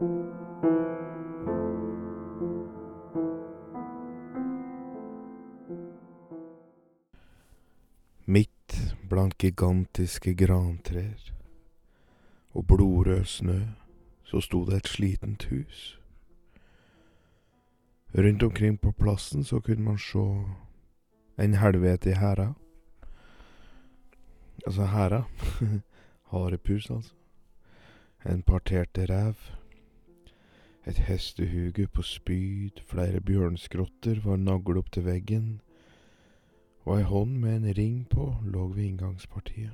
Midt blant gigantiske grantrær og blodrød snø, så sto det et slitent hus. Rundt omkring på plassen så kunne man se en helvete i hæra. Altså hæra, harepus altså. En parterte rev, et hestehuge på spyd, flere bjørnskrotter var naglet opp til veggen, og ei hånd med en ring på lå ved inngangspartiet.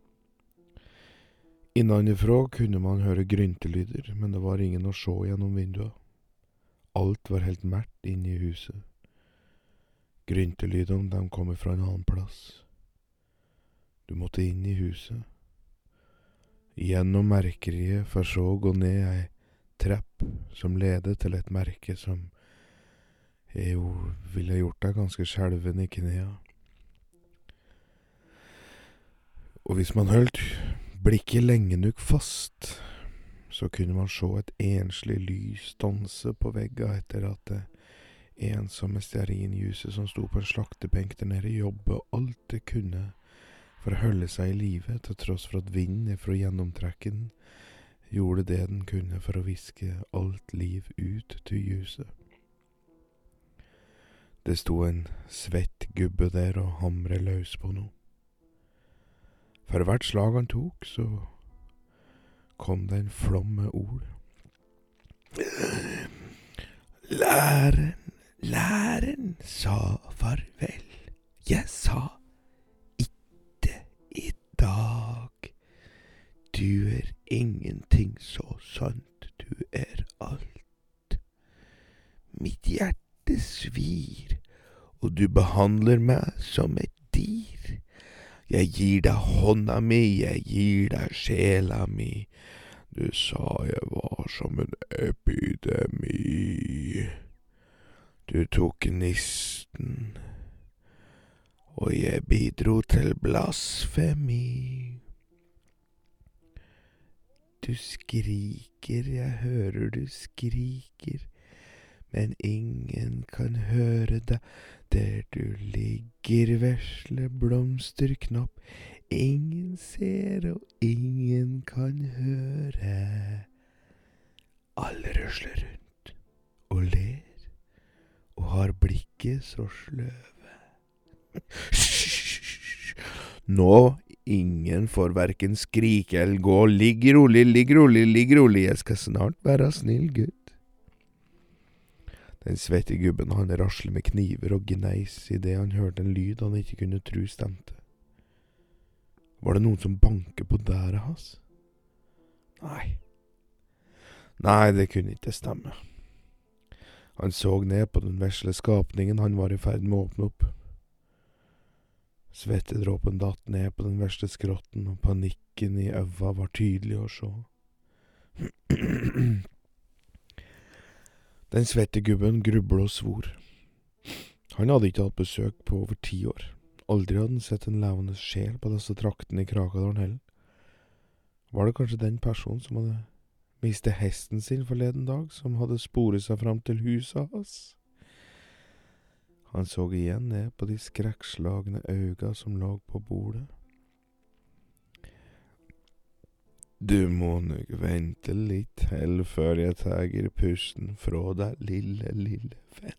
Innanifra kunne man høre gryntelyder, men det var ingen å se gjennom vinduet. Alt var helt mørkt inne i huset. Gryntelydene, de kom fra en annen plass. Du måtte inn i huset. Gjennom merkeriet for så å gå ned ei trapp som ledet til et merke som ville gjort deg ganske skjelven i knea. Og hvis man holdt blikket lenge nok fast, så kunne man se et enslig lys danse på vegga etter at det ensomme stearinljuset som sto på en slaktebenk der nede jobbet alt det kunne for å holde seg i live, til tross for at vinden fra gjennomtrekken gjorde det den kunne for å viske alt liv ut til ljuset. Det sto en svett gubbe der og hamret løs på noe. For hvert slag han tok, så kom det en flom med ord. Læreren sa farvel. Jeg sa ikke i dag. Du er ingenting så sant, du er alt. Mitt hjerte svir, og du behandler meg som et dyr. Jeg gir deg hånda mi, jeg gir deg sjela mi. Du sa jeg var som en epidemi. Du tok nisten, og jeg bidro til blasfemi. Du skriker, jeg hører du skriker, men ingen kan høre deg der du ligger, vesle blomsterknopp. Ingen ser og ingen kan høre. Alle rusler rundt og ler, og har blikket så sløve. Nå, ingen får hverken skrike eller gå. Ligg rolig, ligg rolig, ligg rolig. Jeg skal snart være snill gutt. Den svette gubben, han raslet med kniver og gneis i det han hørte en lyd han ikke kunne tro stemte. Var det noen som banket på døra hans? Nei, det kunne ikke stemme. Han så ned på den vesle skapningen han var i ferd med å åpne opp. Svettedråpen datt ned på den verste skrotten, og panikken i øva var tydelig å se. Den svette gubben grublet og svor. Han hadde ikke hatt besøk på over 10 år. Aldri hadde han sett en levende sjel på disse traktene i Krakadalen heller. Var det kanskje den personen som hadde mistet hesten sin forleden dag, som hadde sporet seg fram til huset hans? Han så igjen ned på de skrekkslagne øynene som lå på bordet. Du må nok vente litt til før jeg tager pusten fra deg, lille venn.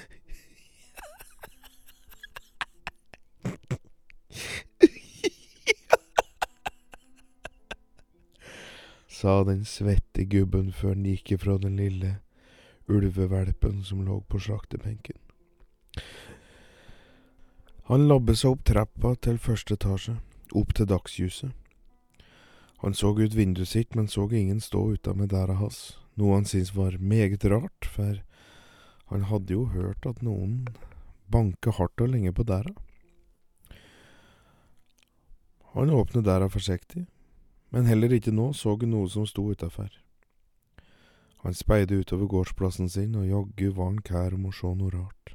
Sa den svette gubben før han gikk fra den lille ulvevelpen som lå på slaktebenken. Han labbet seg opp trappa til første etasje, opp til dagslyset. Han så ut vinduet sitt, men så ingen stå ute med døra hans, noe han syntes var meget rart, for han hadde jo hørt at noen banket hardt og lenge på døra. Han åpnet døra forsiktig, men heller ikke nå så han noe som sto utenfor. Han speidet utover gårdsplassen sin, og jaggu var han kær om å se noe rart.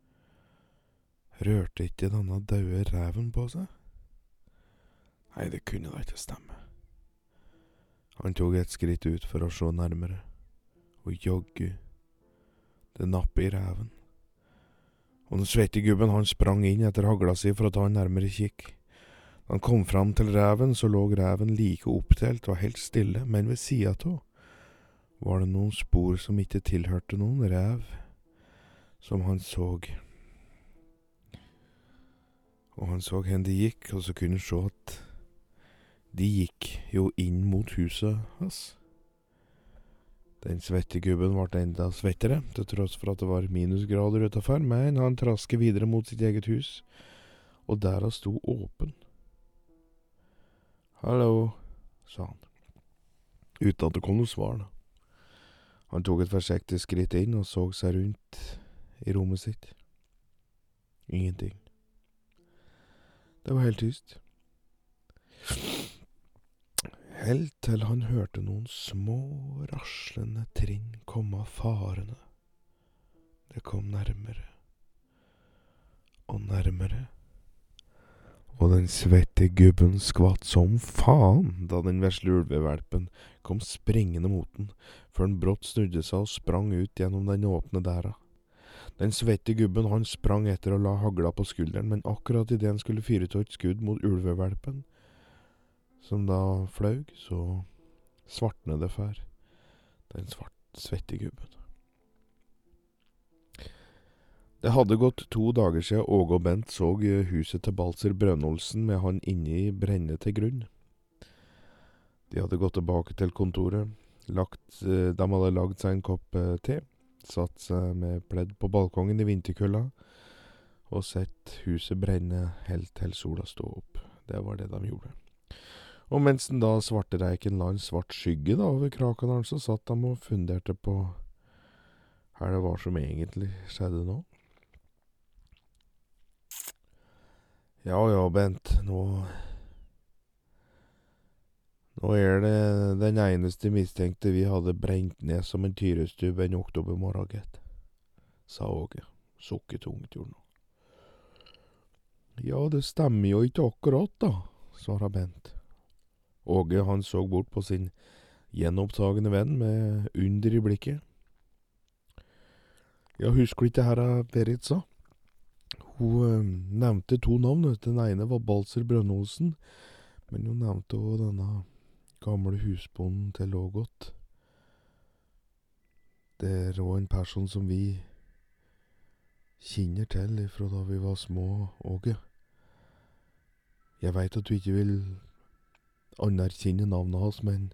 Rørte ikke denne døde reven på seg? Nei, det kunne da ikke stemme. Han tok et skritt ut for å se nærmere. og jogge, det nappet i ræven. Og den svette gubben han sprang inn etter hagla si for å ta en nærmere kikk. Da han kom fram til ræven, så lå ræven like opptelt og helt stille, men ved sida av var det noen spor som ikke tilhørte noen ræv, som han så. Og han så hen de gikk, og så kunne han se at de gikk jo inn mot huset hans. Den svettegubben ble enda svettere, til tross for at det var minusgrader utenfor, men han trasket videre mot sitt eget hus, og der han sto åpen. «Hallo», sa han, uten at det kom noe svar da. Han tok et forsiktig skritt inn og så seg rundt i rommet sitt. Ingenting. Det var helt tyst. Helt til han hørte noen små, raslende trinn komme farende. Det kom nærmere og nærmere. Og den svette gubben skvatt som faen da den vesle ulvevalpen kom springende mot den, før den brått snudde seg og sprang ut gjennom den åpne dæra. Den svette gubben han sprang etter og la hagla på skulderen, men akkurat i det han skulle fyre til et skudd mot ulvevalpen, som da fløg, så svartnet det for den svette gubben. Det hadde gått 2 dager siden Åge og Bent så huset til Balser Brønnolsen med han inne i brenne til grunn. De hadde gått tilbake til kontoret, de hadde lagd seg en kopp te, satt seg med pledd på balkongen i vinterkulda, og sett huset brenne helt til sola stod opp. Det var det de gjorde. Og mens den da svarte reiken la en svart skygge da over kraken hans, så satt de og funderte på her det var som egentlig skjedde nå. Ja, Bent, nå er det den eneste mistenkte vi hadde brent ned som en tyrestub en oktobermorgen, gitt, sa Åge, sukketungt gjorde nå. Ja, det stemmer jo ikke akkurat da, svaret Bent. Åge han så bort på sin gjenopptagende venn med under i blikket. Ja, husker du ikke her Berit sa? Hun nevnte 2 navn, den ene var Balser Brønnolsen, men hun nevnte også denne gamle husbonden til Ågot. Det er også en person som vi kjenner til fra da vi var små, Åge. Jeg vet at du ikke vil anerkjenne navnet hans, men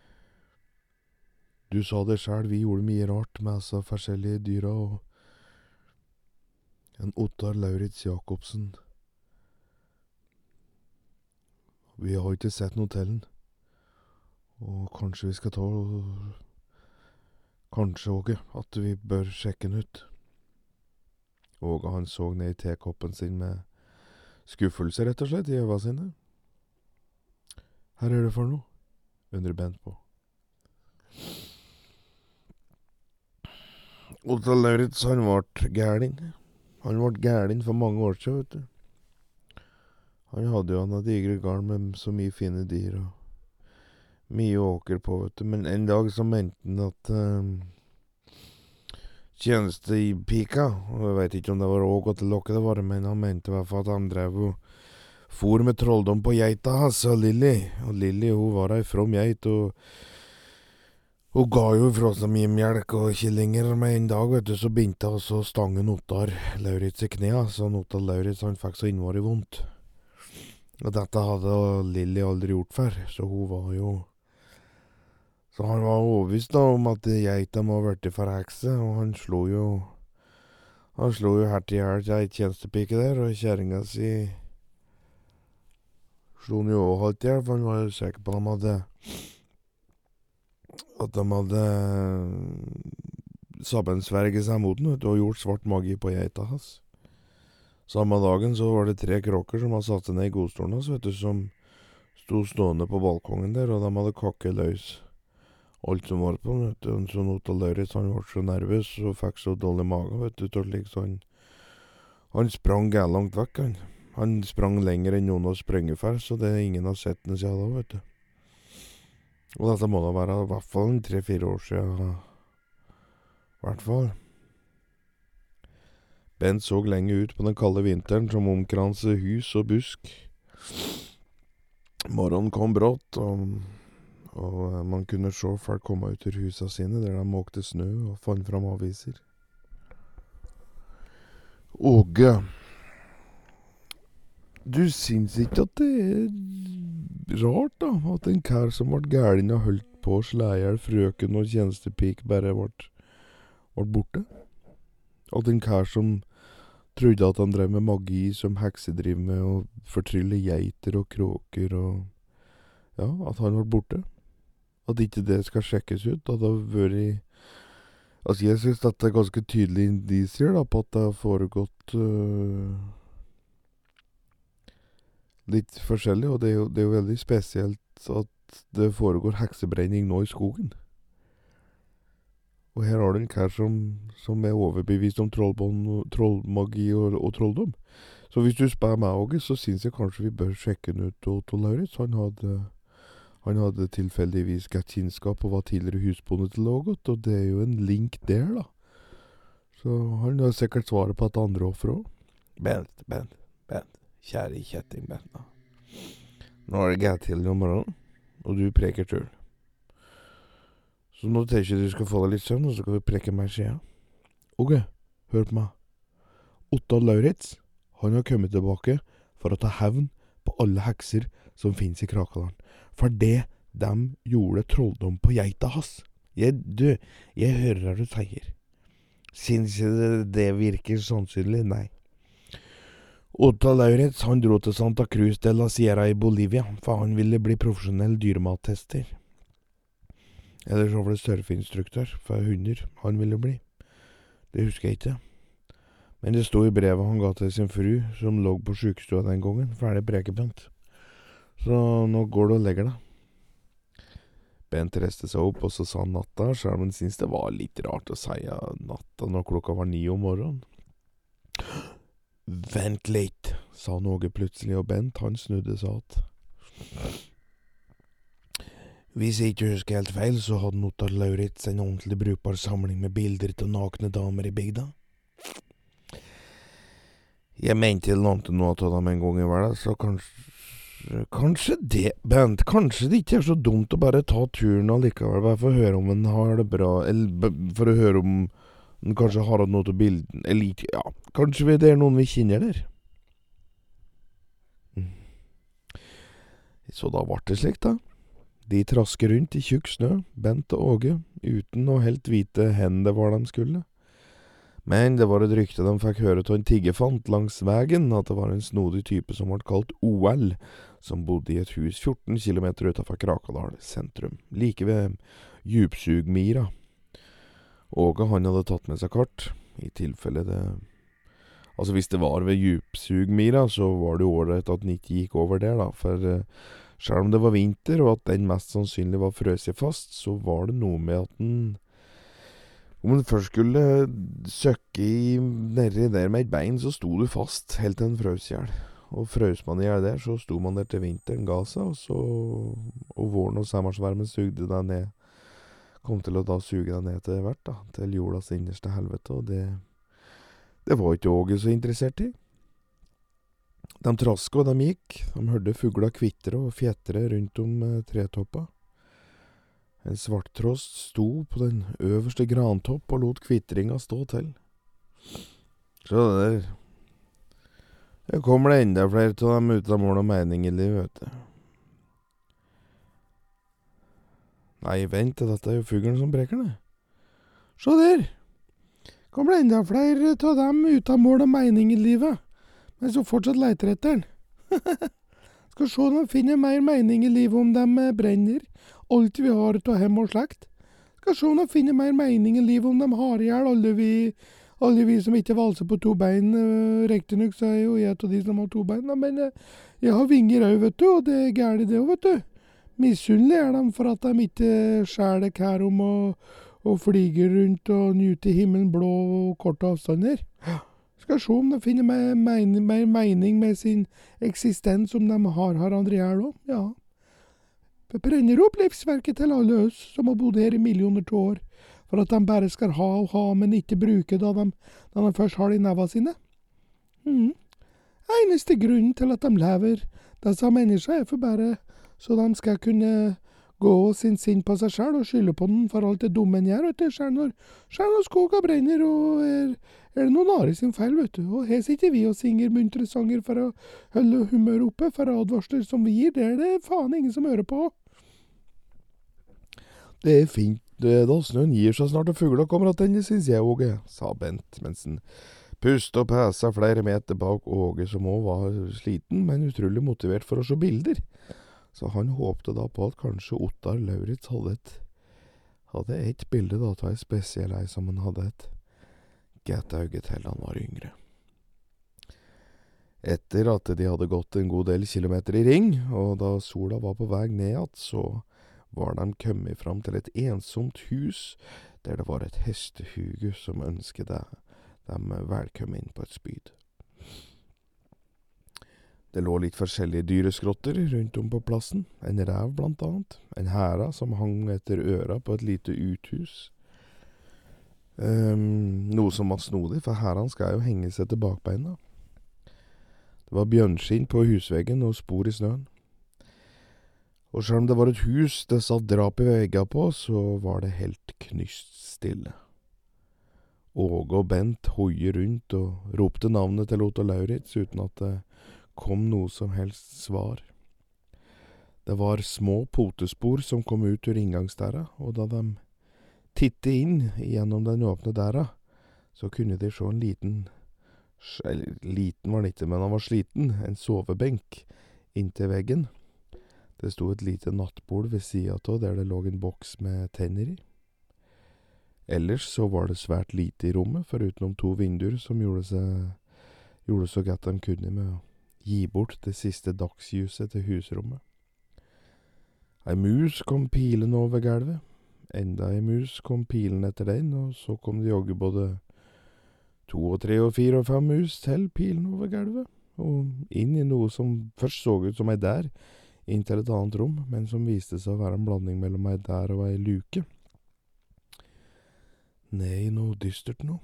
du sa det selv, vi gjorde mye rart med disse forskjellige dyra, og en Ottar Lauritz Jakobsen. Vi har ikke sett noe til den. Og kanskje vi skal ta kanskje, Åge, at vi bør sjekke den ut. Åge han så ned i tekoppen sin med skuffelse, rett og slett, i øynene sine. Her er det for noe, undrer Bent på. Ottar Lauritz, han ble gærning. Han ble gærning for mange år siden, vet du. Han hadde jo en digre garn med så mye fine dyr og mye åker på, vet du. Men en dag så mente han at tjenestepika, og jeg vet ikke om det var Åge til Lokke det var, men han mente i hvert fall at han drev og for med trolldom på geita hans og Lilly. Og Lilly, hun var ei from geit, og hun ga jo fra seg mye mjelk og killinger, med en dag, vet du, så begynte hun så stangen Ottar Lauritz i knea, så Ottar Lauritz han fikk så innvarig vondt. Og dette hadde Lilly aldri gjort før, så hun var jo... Så han var overbevist da om at geita må ha vært for hekse, og han slo jo hert i hjel til ei tjenestepike der, og kjerringa si slo han jo også halvt i hjel, for han var jo sikker på at de hadde sammensverget seg mot den, og gjort svart magi på geita hans. Samme dagen så var det 3 kråker som hadde satt seg ned i godstolen hans, vet du, som stod stående på balkongen der, og de hadde kakket løs alt som var på, vet du. Så Ottar Lauritz, han var så nervøs, og fikk så dårlig mage, vet du, så han sprang gærlangt vekk, han. Han sprang lenger enn noen har sprunget for, så det er ingen har sett den siden da, vet du. Og dette må da være i hvert fall 3-4 år siden Hvert fall. Bent så lenge ut på den kalde vinteren som omkranset hus og busk. Morgenen kom brått, og man kunne se folk komme ut ur husa sine der de måkte snø og fant fram aviser. Åge, du syns ikke at det er rart da, at en kær som ble gæren og holdt på å slå ihjel frøken og tjenestepik bare ble borte? At en kær som trodde at han drev med magi som hekse driver med å fortrylle geiter og kråker og ja, at han ble borte. At ikke det skal sjekkes ut, at det har vært... Altså, jeg synes at det er ganske tydelig indisier da, på at det har foregått litt forskjellig, og det er jo veldig spesielt at det foregår heksebrenning nå i skogen. Og her har du en kær som er overbevist om trollmagi og trolldom. Så hvis du spør meg, Åge, så synes jeg kanskje vi bør sjekke den ut til Lauritz. Han hadde tilfeldigvis gett kjennskap og var tidligere husbonde til Ågot, og det er jo en link der, da. Så han har sikkert svaret på et andre offer også. Bent. Kjære kjetting, Bent, da. Nå er det galt til om morgenen, og du preker tull. Så nå tenker jeg du skal få deg litt søvn, og så skal vi preke mer siden. Åge, hør på meg. Otto Lauritz, han har kommet tilbake for å ta hevn på alle hekser som finnes i Krakaland. For det de gjorde trolldom på geita hans. Jeg hører hva du sier. Synes det virker sannsynlig? Nei. Otto Lauritz, han dro til Santa Cruz de la Sierra i Bolivia, for han ville bli profesjonell dyremattester. Eller så var det surfeinstruktør for hunder han ville bli. Det husker jeg ikke. Men det stod i brevet han ga til sin fru, som lå på sykestua den gangen, ferdig prekebent. Så nå går du og legger deg. Bent reste seg opp, og så sa han natta, selv om han syntes det var litt rart å si natta når klokka var 9 om morgenen. Vent litt, sa Åge plutselig, og Bent han snudde seg att. Hvis jeg ikke husker helt feil, så hadde Otto Lauritz en ordentlig brukbar samling med bilder til nakne damer i bygda. Jeg mente jeg lånte noe av dem en gang i verden, så kanskje det, Bent, kanskje det ikke er så dumt å bare ta turen allikevel, bare for å høre om en har det bra, eller for å høre om en kanskje har hatt noe til bilden, eller ikke, ja, kanskje det er noen vi kjenner der. Så da ble det slik da. De trasker rundt i tjukk snø, Bent og Åge, uten å helt vite hen det var de skulle. Men det var et rykte de fikk høre til en tiggefant langs veien, at det var en snodig type som ble kalt OL, som bodde i et hus 14 kilometer utenfor Krakadal sentrum, like ved Djupsugmira. Åge han hadde tatt med seg kart, i tilfelle det... Altså hvis det var ved Djupsugmira, så var det jo ålreit at den ikke gikk over der da, for... Selv om det var vinter, og at den mest sannsynlig var frøset fast, så var det noe med at den... Om den først skulle søkke nedi der med et bein, så sto du fast helt til den frøs ihjel. Og frøs man ihjel der, så sto man der til vinteren, ga seg, og våren og sommersvermen sugde deg ned. Kom til å da suge deg ned til hvert, da, til jordas innerste helvete, og det var ikke Åge så interessert i. De trask og de gikk, de hørte fugler kvitre og fjettre rundt om tretoppa. En svarttrost sto på den øverste grantopp og lot kvittringa stå til. Så der. Det kommer det enda flere til dem uten mål og mening i livet, vet du. Nei, vent, dette er jo fuglen som brekker det. Så der. Kommer det enda flere til dem uten mål og mening i livet. Men så fortsatt leiter etter den. Skal se om de finner mer mening i livet om de brenner. Alt vi har til hem og slekt. Skal se om de finner mer mening i livet om de har ihjel alle vi som ikke valser på to bein. Riktig nok så er jo jeg et av de som har to bein. Men jeg har vinger også, vet du, og det er gærlig det også, vet du. Misunnelig er de for at de ikke skjærer kær om og flyger rundt og nyter himmelen blå og korte avstander. Skal se om de finner mer mening med sin eksistens som de har andre her også, ja. Det brenner opp livsverket til alle oss som har bodd her i millioner til år, for at de bare skal ha og ha, men ikke bruke da de først har det i neva sine. Eneste grunnen til at de lever, disse menneskene, er for bare så de skal kunne gå sin sinn på seg selv og skylde på den for alt det dumme en gjør, vet du. Selv når skoga brenner, og er det noen andre sin feil, vet du. Og her sitter vi og synger muntre sanger for å holde humør oppe, for advarsler som vi gir, det er det faen ingen som hører på. Det er fint, da snøen gir seg snart og fugler kommer at den, synes jeg, Åge, sa Bent, mens han pustet og pæsa flere meter bak Åge, som også var sliten, men utrolig motivert for å se bilder. Så han håpte da på at kanskje Ottar Lauritz hadde et bilde da, av en spesiell ei som han hadde et gætauge til han var yngre. Etter at de hadde gått en god del kilometer i ring, og da sola var på vei ned igjen, så var de kommet fram til et ensomt hus, der det var et hestehuge som ønsket dem velkommen inn på et spyd. Det lå litt forskjellige dyreskrotter rundt om på plassen, en rev blant annet, en hæra som hang etter øra på et lite uthus. Noe som var snodig, for hæran skal jo henge seg til bakbeina. Det var bjørnskinn på husveggen og spor i snøen. Og selv om det var et hus det satt drap i vegga på, så var det helt knyst stille. Åge og Bent hoier rundt og ropte navnet til Ottar Lauritz uten at det kom noe som helst svar. Det var små potespor som kom ut ur inngangsdæra, og da de tittet inn gjennom den åpne dæra, så kunne de se en liten var han ikke, men han var sliten, en sovebenk inntil veggen. Det stod et lite nattbord ved siden av der det lå en boks med tenner i. Ellers så var det svært lite i rommet, foruten om 2 vinduer som gjorde så godt de kunne med å gi bort det siste dagslyset til husrommet. Ei mus kom pilen over gulvet, enda ei mus kom pilen etter den, og så kom det jogge både 2 og 3 og 4 og 5 mus til pilen over gulvet, og inn i noe som først så ut som ei dør, inn til et annet rom, men som viste seg å være en blanding mellom ei dør og ei luke. Nei, noe dystert nå.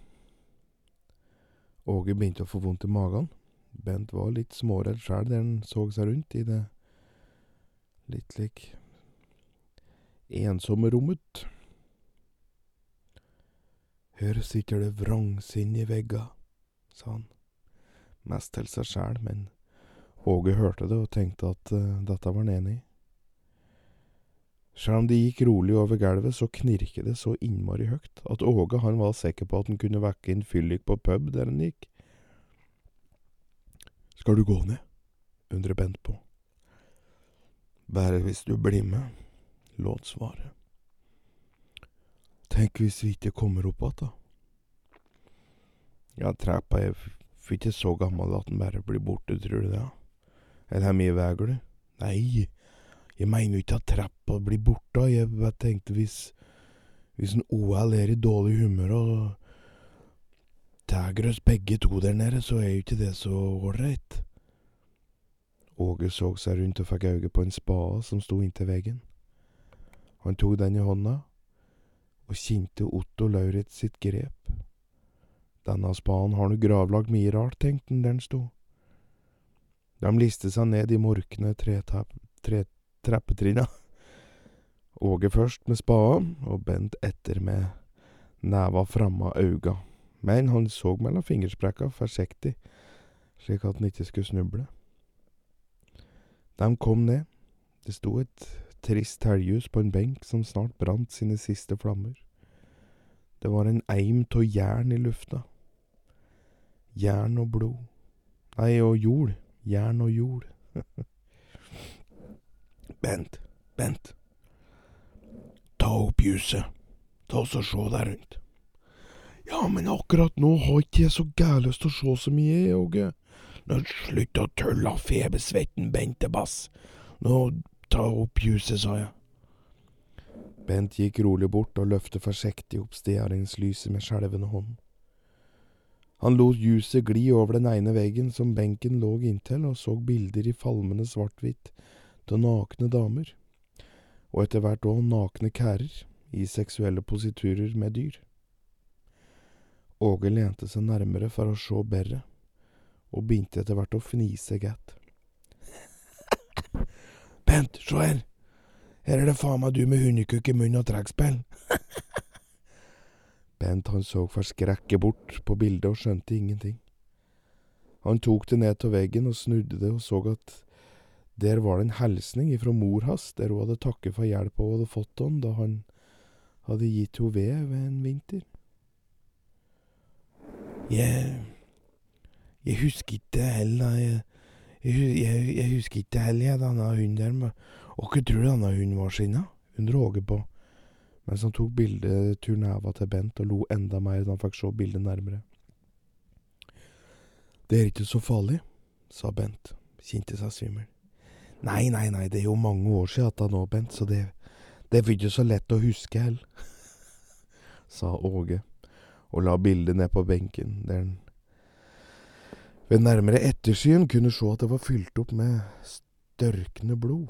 Åge begynte å få vondt i magen. Bent var litt småredd selv der han så seg rundt i det litt ensomme rommet. Her sitter det vrangsinn i vegga, sa han. Mest til seg selv, men Åge hørte det og tenkte at dette var han enig i. Selv om de gikk rolig over gulvet, så knirket det så innmari høyt at Åge han var sikker på at han kunne vekke en fyllik på pub der han gikk. Skal du gå ned? Undrer Bent på. Bare hvis du blir med, låt svaret. Tenk hvis vi ikke kommer opp at da. Ja, trappa er ikke så gammel at den bare blir borte, tror du det? Eller er mye veier du? Nei, jeg mener jo ikke at trappa blir borte. Jeg bare tenkte hvis en OL er i dårlig humør og tager oss begge to der nede, så er jo ikke det så ålreit. Åge så seg rundt og fikk øye på en spade som sto inntil veggen. Han tok den i hånda og kjente Otto Lauritz sitt grep. Denne spaden har nu gravlagt mye rart, tenkte han der den sto. De liste seg ned i morkne trappetrinna. Åge først med spaden, og Bent etter med neva framme av øynene. Men han så mellom fingersprekka forsiktig, slik at han ikke skulle snuble. De kom ned. Det sto et trist helljus på en benk som snart brant sine siste flammer. Det var en eim av jern i lufta. Jern og blod. Nei, og jord. Jern og jord. Bent. Ta opp ljuset. Ta oss og se deg rundt. Ja, men akkurat nå har ikke jeg så gærløst å se så mye, Åge. Nå slutt å tølle av febersvetten, Bentebass. Nå ta opp ljuset, sa jeg. Bent gikk rolig bort og løftet forsiktig opp stearingslyset med skjelvende hånd. Han lot ljuset gli over den ene veggen som benken lå inntil, og så bilder i falmende svart-hvitt til nakne damer, og etter hvert også nakne kærer, i seksuelle positurer med dyr. Åge lente seg nærmere for å se bedre, og begynte etter hvert å fnise gett. Bent, se her! Her er det faen meg du med hundekukk i munnen og trekkspill. Bent han så forskrekket bort på bildet og skjønte ingenting. Han tok det ned til veggen og snudde det og så at der var det en hilsning ifra mor hans, der hun hadde takket for hjelpa hun hadde fått han da han hadde gitt henne ved en vinter. Jeg husker ikke heller, jeg husker ikke heller denne hunden der, men hva tror du denne hunden var sinna? Hun råger på, mens han tok bildet tur neva til Bent og lo enda mer da han fikk se bildet nærmere. Det er ikke så farlig, sa Bent, kjente seg svimmel. Nei, det er jo mange år siden at han nå, Bent, så det er ikke så lett å huske heller, sa Åge, og la bildet ned på benken, der han ved nærmere ettersyn kunne se at det var fylt opp med størkende blod.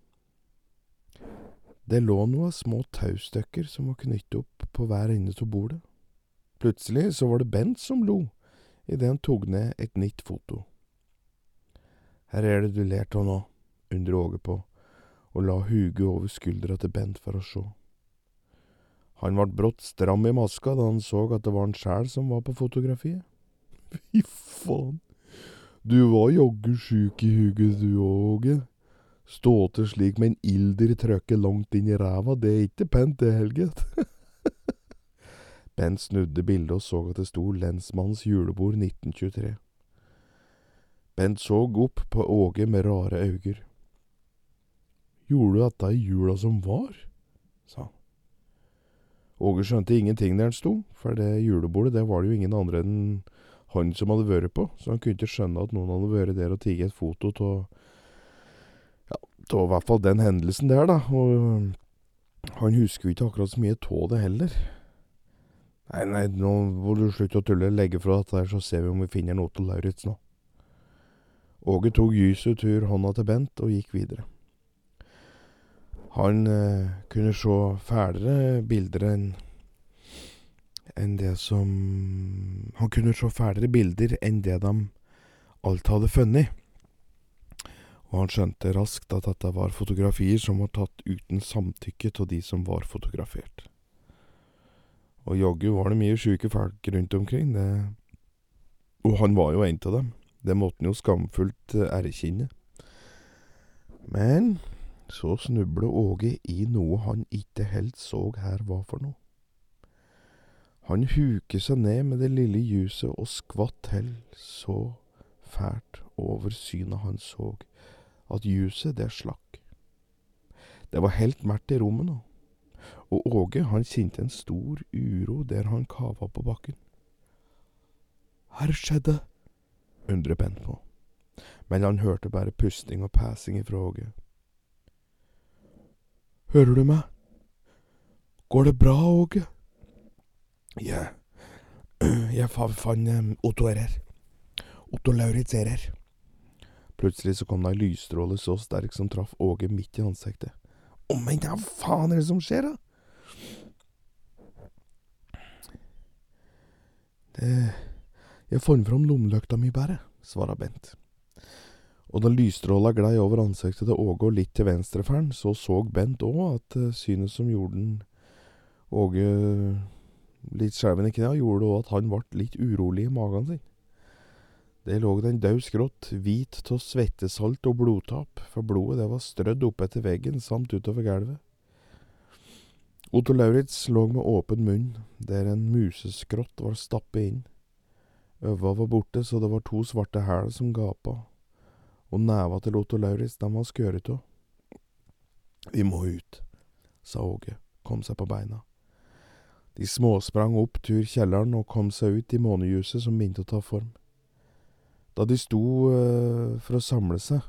Det lå noen små taustykker som var knyttet opp på hver ende til bordet. Plutselig så var det Bent som lo, i det han tog ned et nytt foto. Her er det du lærte av nå, undret Åge på, og la huget over skuldra til Bent for å se. Han ble brått stram i maska da han så at det var han selv som var på fotografiet. Fy faen, du var jogge sjuk i huget du, Åge. Stå til slik med en ilder trøkke langt inn i ræva, det er ikke pent det, Helget. Bent snudde bildet og så at det sto lensmannens julebord 1923. Bent så opp på Åge med rare øyne. Gjorde du dette i jula som var? Sa han. Åge skjønte ingenting der han sto, for det julebordet det var det jo ingen andre enn han som hadde vært på, så han kunne ikke skjønne at noen hadde vært der og tigget et foto til i hvert fall den hendelsen der da, og han husker jo ikke akkurat så mye av det heller. Nei, nå må du slutte å tulle, legge fra dette her, så ser vi om vi finner noe til Lauritz nå. Åge tok lyset tur hånda til Bent og gikk videre. Han kunne se fælere bilder enn det som... Han kunne se fælere bilder enn det de alt hadde funnet. Og han skjønte raskt at dette var fotografier som var tatt uten samtykke til de som var fotografert. Og jogge var det mye syke folk rundt omkring, og han var jo en av dem. Det måtte han jo skamfullt erkjenne. Men så snublet Åge i noe han ikke helt så her var for noe. Han huket seg ned med det lille ljuset og skvatt til så fælt over synet han så, at ljuset det slakk. Det var helt mørkt i rommet nå, og Åge han kjente en stor uro der han kava på bakken. Her skjedde, undret Bent på, men han hørte bare pusting og passing ifra Åge. Hører du meg? Går det bra, Åge? Ja, jeg fann Otto er her. Otto Lauritz er her. Plutselig så kom det en lysstråle så sterk som traff Åge midt i ansiktet. Men hva faen er det som skjer da? Jeg fant fram lommelykta mi bare, svaret Bent. Og da lysstråla glei over ansiktet til Åge og litt til venstre for han, så Bent også at synet som gjorde den Åge litt skjelven i knæet, gjorde også at han ble litt urolig i magen sin. Det lå den død skrått, hvit til svettesalt og blodtap, for blodet det var strødd opp etter veggen samt utover gulvet. Otto Lauritz lå med åpen munn, der en museskrott var stappet inn. Øva var borte, så det var 2 svarte hæl som gapa, og neva til Otto Lauritz, de var skøret av. Vi må ut, sa Åge, kom seg på beina. De småsprang opp tur kjelleren og kom seg ut i månejuset som begynte å ta form. Da de sto for å samle seg,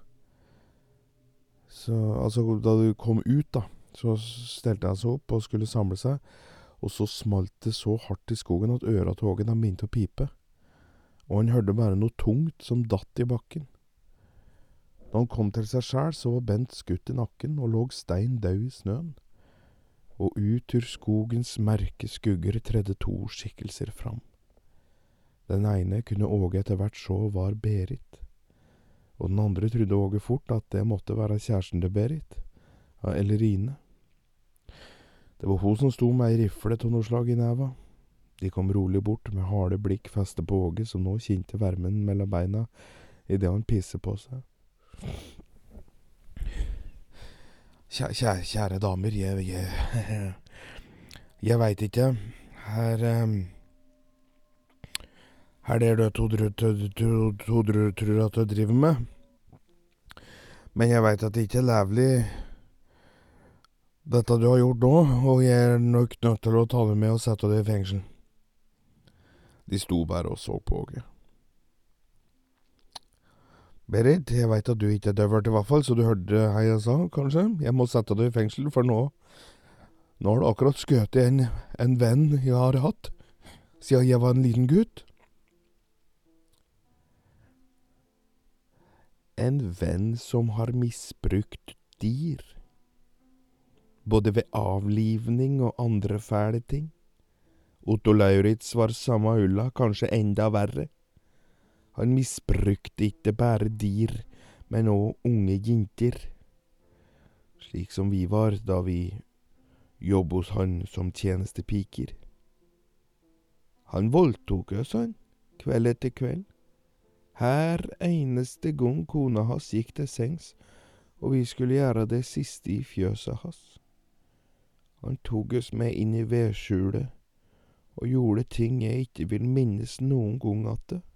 da de kom ut da, så stelte han seg opp og skulle samle seg, og så smalt det så hardt i skogen at øret til Åge begynte å pipe, og han hørte bare noe tungt som datt i bakken. Da han kom til seg selv, så var Bent skutt i nakken og lå stein død i snøen. og ut ur skogens mørke skugger tredde to skikkelser fram. Den ene kunne Åge etter hvert så var Berit, og den andre trodde Åge fort at det måtte være kjæresten til Berit, eller Rine. Det var hun som sto med ei rifle av noe slag i neva. De kom rolig bort med harde blikk festet på Åge, som nå kjente varmen mellom beina i det han pisset på seg. Kjære damer, jeg vet ikke. Her er det to tror at du driver med. Men jeg vet at det ikke er lovlig dette du har gjort nå, og jeg er nok nødt til å ta det med og sette det i fengsel. De sto bare og så på Åge. Berit, jeg vet at du ikke er døvert i hvert fall, så du hørte hva jeg sa, kanskje? Jeg må sette deg i fengsel, for nå har du akkurat skjøtt en venn jeg har hatt, siden jeg var en liten gutt. En venn som har misbrukt dyr, både ved avlivning og andre fæle ting. Otto Lauritz var samme ulla, kanskje enda verre. Han misbrukte ikke bare dyr, men også unge jenter, slik som vi var da vi jobbet hos han som tjenestepiker. Han voldtok oss, han, kveld etter kveld. Her eneste gang kona hans gikk til sengs, og vi skulle gjøre det siste i fjøset hans. Han tok oss med inn i vedskjulet, og gjorde ting jeg ikke vil minnes noen gang at det.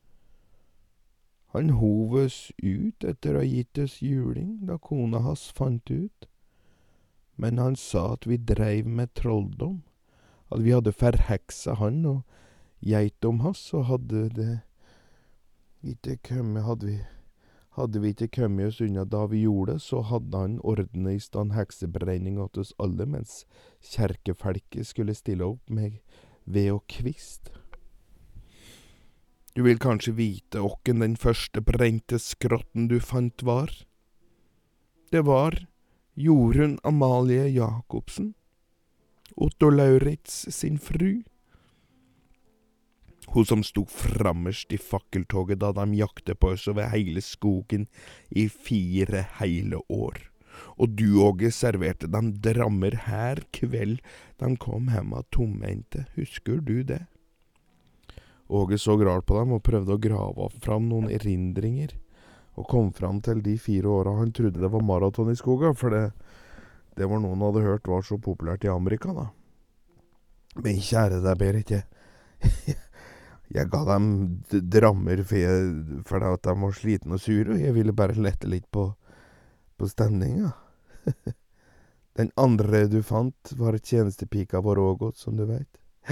Han hov oss ut etter å ha gitt oss juling da kona hans fant ut, men han sa at vi dreiv med trolldom, at vi hadde forheksa han og geitom hans, og hadde vi ikke kommet oss unna da vi gjorde det, så hadde han ordnet i stand heksebrenning åt oss alle, mens kjerkefolket skulle stille opp med ved og kvist. Du vil kanskje vite åkken den første brente skrotten du fant var? Det var Jorunn Amalie Jacobsen, Otto Lauritz sin fru. Hun som stod frammerst i fakkeltoget da de jakte på oss over hele skogen i 4 hele år. Og du, Åge, serverte dem drammer her kveld de kom hjemme tommente. Husker du det? Åge så rart på dem og prøvde å grave fram noen erindringer, og kom fram til de 4 årene han trodde det var maraton i skogen, for det var noen hadde hørt var så populært i Amerika da. Men kjære deg, Berit, jeg ga dem drammer for at de var slitne og sure, og jeg ville bare lette litt på stemninga. Den andre du fant var tjenestepika vår Ågot, som du vet.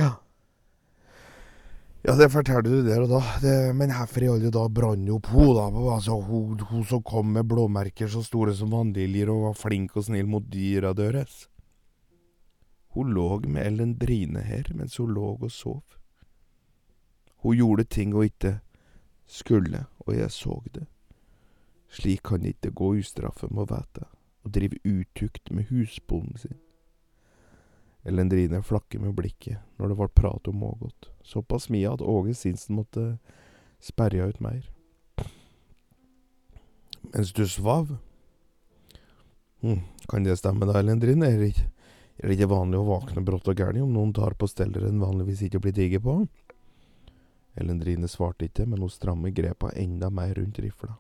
Ja, det fortalte du der og da. Men herfor i alle da brann jo på da. Altså, hun som kom med blåmerker så store som vannliljer og var flink og snill mot dyra deres. Hun lå med Ellendrine her, mens hun lå og sov. Hun gjorde ting hun ikke skulle, og jeg så det. Slik kan det ikke gå ustraffe med å vite, og drive utukt med husbonden sin. Ellendrine flakke med blikket når det var prat om Ågot. Såpass mye at Åge Sinsen måtte sperre ut mer. Mens du svav? Kan det stemme da, Ellendrine? Er det ikke vanlig å vakne brått og gærlig om noen tar på steller en vanligvis ikke blir digget på? Ellendrine svarte ikke, men hun stramme grepa enda mer rundt rifla.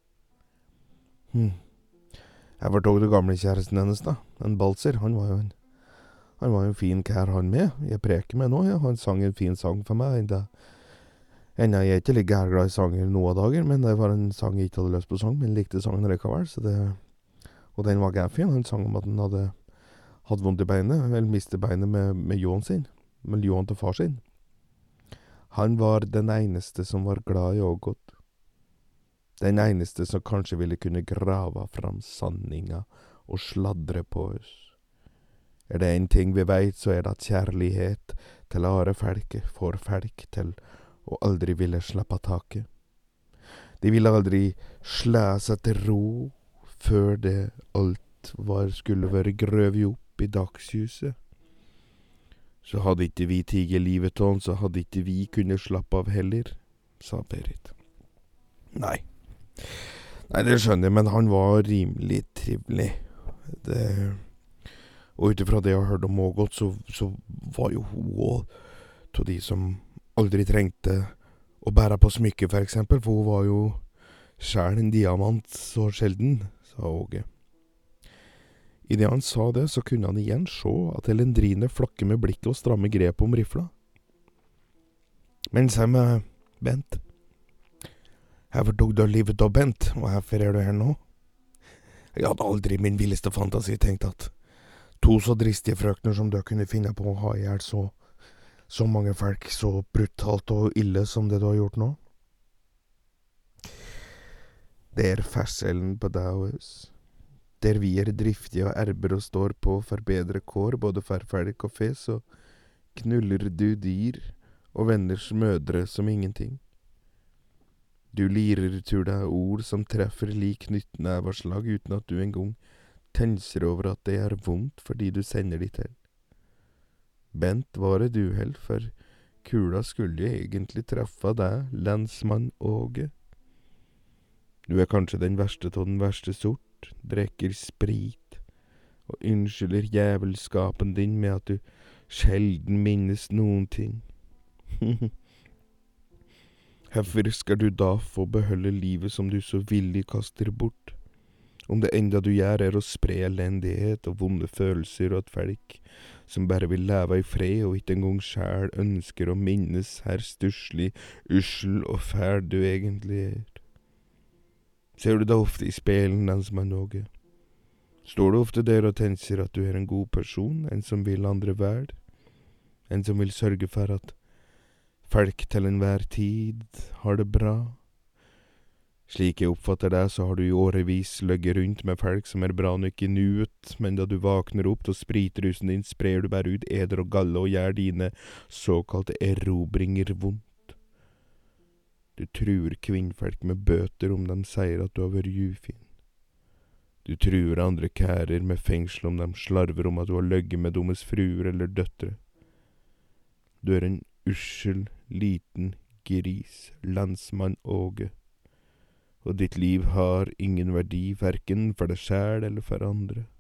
Jeg var tog det gamle kjæresten hennes da, en balser. Han var jo en fin kær han med. Jeg preker med nå, ja. Han sang en fin sang for meg. Enda jeg er ikke like glad i sanger noen dager, men det var en sang jeg ikke hadde lyst på sang, men likte sangen likevel, og den var gærfin. Han sang om at han hadde vondt i beinet, eller mistet beinet med ljåen sin, med ljåen til far sin. Han var den eneste som var glad i Ågot. Den eneste som kanskje ville kunne grave fram sanninga og sladre på oss. Er det en ting vi vet, så er det at kjærlighet til are folket får folk til å aldri ville slappe taket. De ville aldri slå seg til ro før det alt skulle være grøvet opp. opp i dagslyset. Så hadde ikke vi tiget livet av han, så hadde ikke vi kunnet slappe av heller, sa Berit. Nei, det skjønner jeg, men han var rimelig trivelig. Og utifra det jeg har hørt om Ågot, så var jo hun også av de som aldri trengte å bære på smykke, for eksempel, for hun var jo selv en diamant så sjelden, sa Åge. I det han sa det, så kunne han igjen se at Elendrine flakke med blikket og stramme grep om rifla. Men se med Bent. Hvorfor tok du livet av Bent, og hvorfor er du her nå? Jeg hadde aldri i min villeste fantasi tenkt at to så dristige frøkner som du kunne finne på å ha ihjel så mange folk så brutalt og ille som det du har gjort nå. Det er forskjellen på deg og oss. Der vi er driftige og erber og står på for bedre kår, både for folk og fe, så knuller du dyr og venners mødre som ingenting. Du lirer til deg ord som treffer lik knyttneveslag uten at du engang tenser over at det er vondt fordi du sender de til. Bent var et uhell, for kula skulle jo egentlig treffe deg, lensmann Åge. Du er kanskje den verste av den verste sort, drekker sprit, og unnskylder jævelskapen din med at du sjelden minnes noen ting. Hvorfor skal du da få beholde livet som du så villig kaster bort? Om det enda du gjør er å spre elendighet og vonde følelser og et folk som bare vil leve i fred og ikke engang selv ønsker å minnes her stusslig, ussel og fæl du egentlig er. Ser du deg ofte i speilen, lensmann Åge? Står du ofte der og tenker at du er en god person, en som vil andre vel, en som vil sørge for at folk til enhver tid har det bra? Slik jeg oppfatter deg, så har du i årevis løgget rundt med folk som er bra nok i nuet, men da du våkner opp til spritrusen din, sprer du bare ut eder og galle og gjør dine såkalte erobringer vondt. Du truer kvinnfolk med bøter om de sier at du har vært ufin. Du truer andre kærer med fengsel om de slarver om at du har løgget med deres fruer eller døtre. Du er en ussel, liten gris, lensmann Åge, og ditt liv har ingen verdi, hverken for deg selv eller for andre.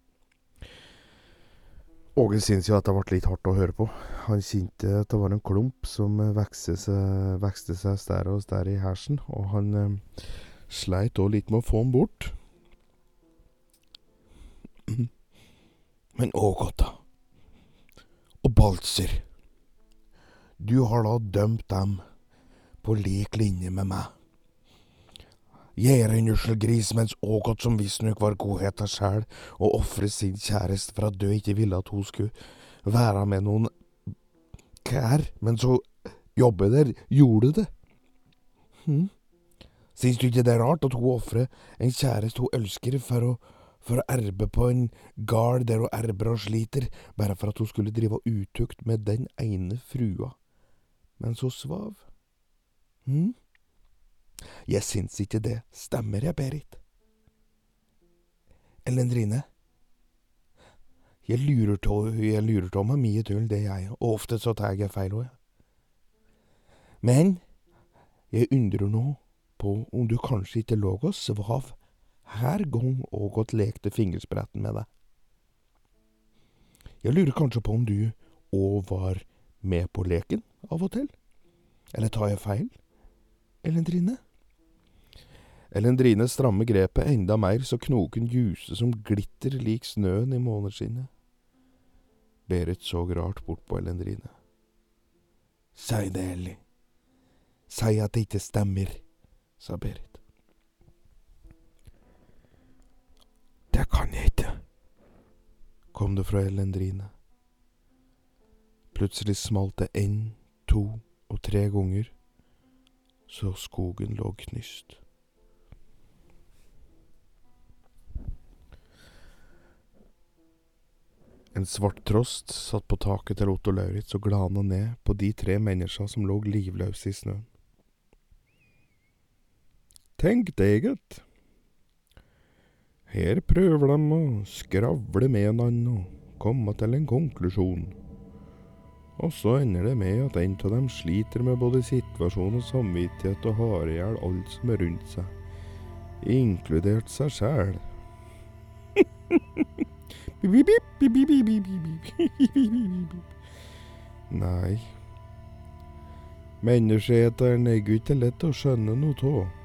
Åge synes jo at det ble litt hardt å høre på. Han kjente at det var en klump som vekste seg større og større i hersen, og han sleit også litt med å få den bort. Men Ågot da, og Baltzer, du har da dømt dem på lik linje med meg. Jeg er en usselgris, mens Ågot som visstnok var godhet av sjel, og offre sin kjæreste for at du ikke ville at hun skulle være med noen kær, men så jobbe der, gjorde det. Synes du ikke det er rart at hun offrer en kjæreste hun elsker for å erbe på en gard der hun erber og sliter, bare for at hun skulle drive utukt med den ene frua, mens hun svav? Jeg syns ikke det stemmer, jeg, Berit. Elendrine, jeg lurer til meg mye tull, det jeg, og ofte så tar jeg feil også. Men jeg undrer nå på om du kanskje ikke lå og svav her gang og godt lekte fingerspretten med deg. Jeg lurer kanskje på om du også var med på leken av og til? Eller tar jeg feil, Elendrine? Elendrine stramme grepet enda mer, så knoken ljuse som glitter lik snøen i måneskinnet. Berit så rart bort på Elendrine. Si det, Ellie. Si at det ikke stemmer, sa Berit. Det kan jeg ikke, kom det fra Elendrine. Plutselig smalt det 1, 2 og 3 ganger, så skogen lå knyst. En svart trost satt på taket til Otto Lauritz og glana ned på de 3 mennesker som lå livløse i snøen. Tenk deg et. Her prøver de å skravle med hverandre og komme til en konklusjon. Og så ender det med at en av dem sliter med både situasjon og samvittighet og har ihjel alt som er rundt seg, inkludert seg selv. Nei. Menneskeheteren er ikke lett å skjønne noe av.